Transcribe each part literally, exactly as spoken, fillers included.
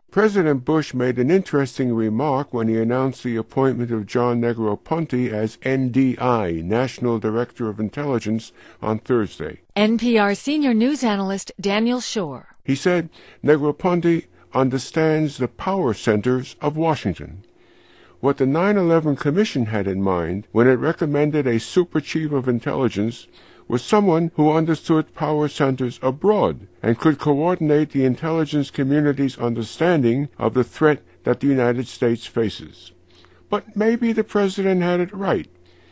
President Bush made an interesting remark when he announced the appointment of John Negroponte as N D I, National Director of Intelligence, on Thursday. N P R senior news analyst Daniel Schorr. He said Negroponte understands the power centers of Washington. What the nine eleven Commission had in mind when it recommended a super chief of intelligence was someone who understood power centers abroad and could coordinate the intelligence community's understanding of the threat that the United States faces. But maybe the president had it right.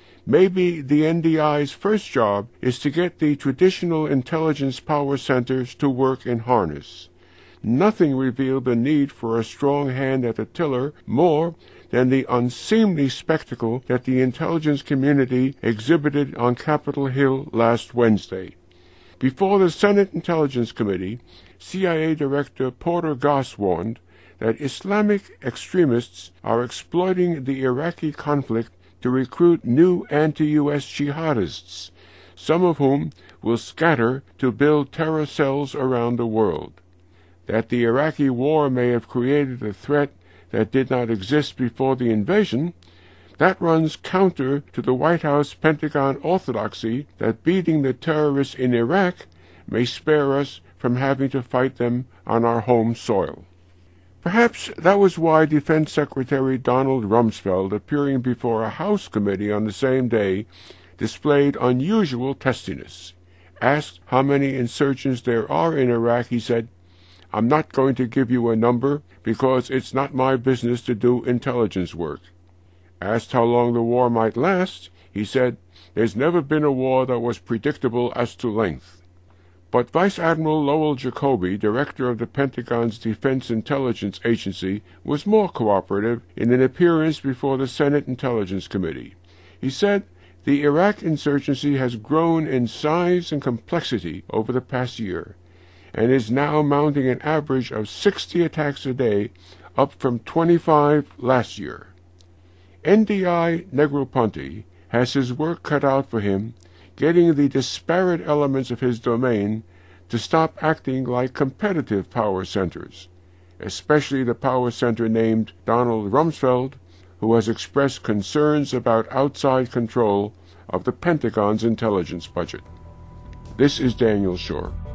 Maybe the N D I's first job is to get the traditional intelligence power centers to work in harness. Nothing revealed the need for a strong hand at the tiller more than the unseemly spectacle that the intelligence community exhibited on Capitol Hill last Wednesday. Before the Senate Intelligence Committee, C I A Director Porter Goss warned that Islamic extremists are exploiting the Iraqi conflict to recruit new anti-U S jihadists, some of whom will scatter to build terror cells around the world. That the Iraqi war may have created a threat that did not exist before the invasion, that runs counter to the White House Pentagon orthodoxy that beating the terrorists in Iraq may spare us from having to fight them on our home soil. Perhaps that was why Defense Secretary Donald Rumsfeld, appearing before a House committee on the same day, displayed unusual testiness. Asked how many insurgents there are in Iraq, he said, "I'm not going to give you a number because it's not my business to do intelligence work." Asked how long the war might last, he said, "There's never been a war that was predictable as to length." But Vice Admiral Lowell Jacoby, director of the Pentagon's Defense Intelligence Agency, was more cooperative in an appearance before the Senate Intelligence Committee. He said, "The Iraq insurgency has grown in size and complexity over the past year, and is now mounting an average of sixty attacks a day, up from twenty-five last year." N D I Negroponte has his work cut out for him, getting the disparate elements of his domain to stop acting like competitive power centers, especially the power center named Donald Rumsfeld, who has expressed concerns about outside control of the Pentagon's intelligence budget. This is Daniel Schorr.